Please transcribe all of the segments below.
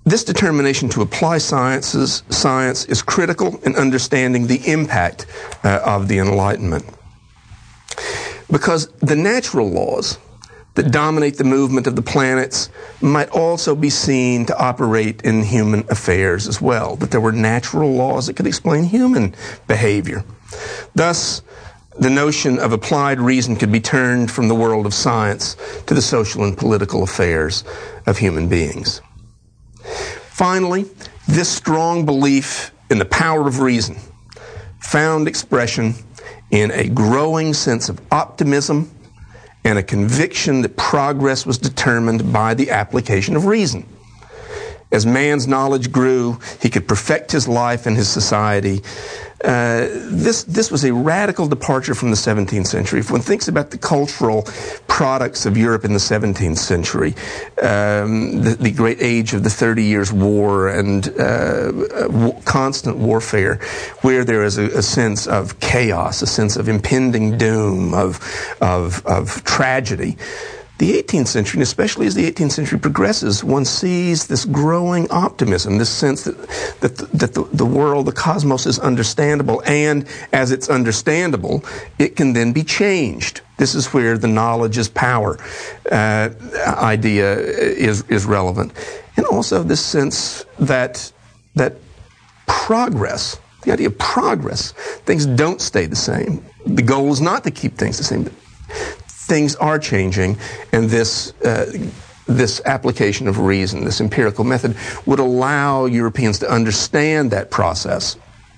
This determination to apply science is critical in understanding the impact of the Enlightenment. Because the natural laws that dominate the movement of the planets might also be seen to operate in human affairs as well, that there were natural laws that could explain human behavior. Thus, the notion of applied reason could be turned from the world of science to the social and political affairs of human beings. Finally, this strong belief in the power of reason found expression in a growing sense of optimism and a conviction that progress was determined by the application of reason. As man's knowledge grew, he could perfect his life and his society. This was a radical departure from the 17th century. If one thinks about the cultural products of Europe in the 17th century, the great age of the 30 Years' War and constant warfare, where there is a sense of chaos, a sense of impending doom, of tragedy. The 18th century, and especially as the 18th century progresses, one sees this growing optimism, this sense that the world, the cosmos is understandable, and as it's understandable, it can then be changed. This is where the knowledge is power idea is relevant. And also this sense that progress, the idea of progress, things don't stay the same. The goal is not to keep things the same. Things are changing, and this application of reason, this empirical method, would allow Europeans to understand that process.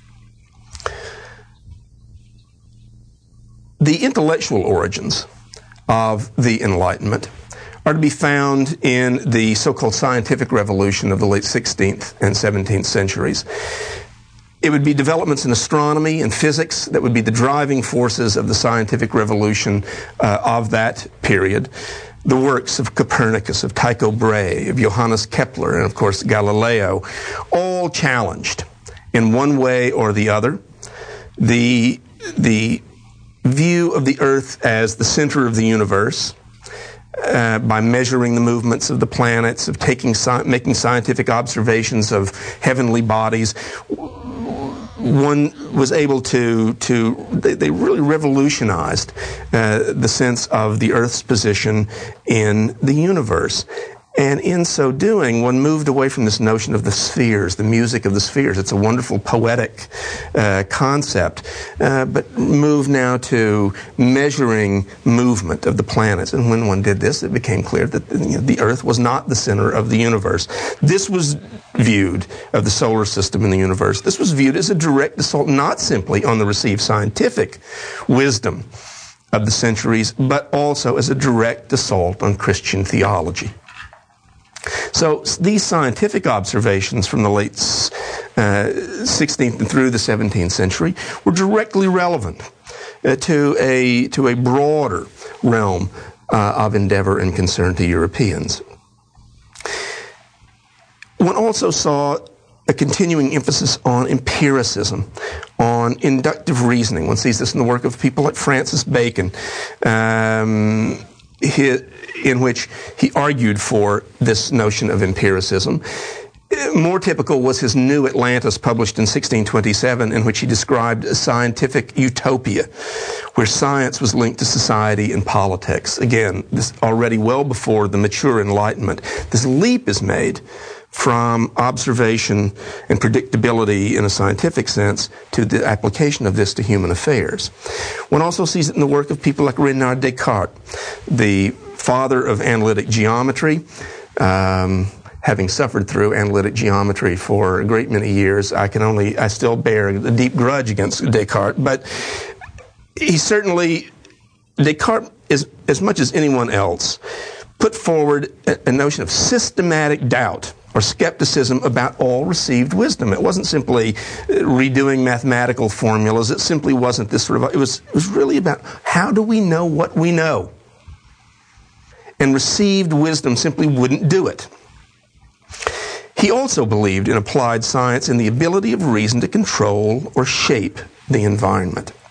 The intellectual origins of the Enlightenment are to be found in the so-called scientific revolution of the late 16th and 17th centuries. It would be developments in astronomy and physics that would be the driving forces of the scientific revolution of that period. The works of Copernicus, of Tycho Brahe, of Johannes Kepler, and of course Galileo, all challenged in one way or the other the view of the Earth as the center of the universe, by measuring the movements of the planets, of making scientific observations of heavenly bodies. One was able they really revolutionized the sense of the Earth's position in the universe. And in so doing, one moved away from this notion of the spheres, the music of the spheres. It's a wonderful poetic concept, but moved now to measuring movement of the planets. And when one did this, it became clear that the Earth was not the center of the universe. This was viewed, of the solar system in the universe, this was viewed as a direct assault, not simply on the received scientific wisdom of the centuries, but also as a direct assault on Christian theology. So these scientific observations from the late 16th and through the 17th century were directly relevant to a broader realm of endeavor and concern to Europeans. One also saw a continuing emphasis on empiricism, on inductive reasoning. One sees this in the work of people like Francis Bacon, in which he argued for this notion of empiricism. More typical was his New Atlantis, published in 1627, in which he described a scientific utopia where science was linked to society and politics. Again, this already well before the mature Enlightenment. This leap is made from observation and predictability in a scientific sense to the application of this to human affairs. One also sees it in the work of people like René Descartes, the father of analytic geometry. Having suffered through analytic geometry for a great many years, I still bear a deep grudge against Descartes, but Descartes, as much as anyone else, put forward a notion of systematic doubt or skepticism about all received wisdom. It wasn't simply redoing mathematical formulas. It simply wasn't this sort of, it was really about how do we know what we know? And received wisdom simply wouldn't do it. He also believed in applied science and the ability of reason to control or shape the environment.